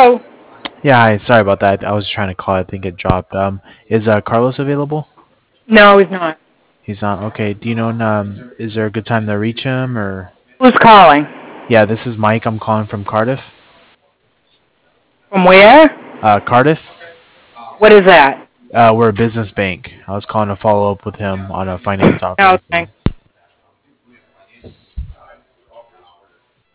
Hello? Yeah, hi. Sorry about that. I was trying to call. I think it dropped. Is Carlos available? No, he's not. He's not. Okay. Do you know? Is there a good time to reach him or? Who's calling? Yeah, this is Mike. I'm calling from Cardiff. From where? Cardiff. What is that? We're a business bank. I was calling to follow up with him on a finance No, operations. thanks.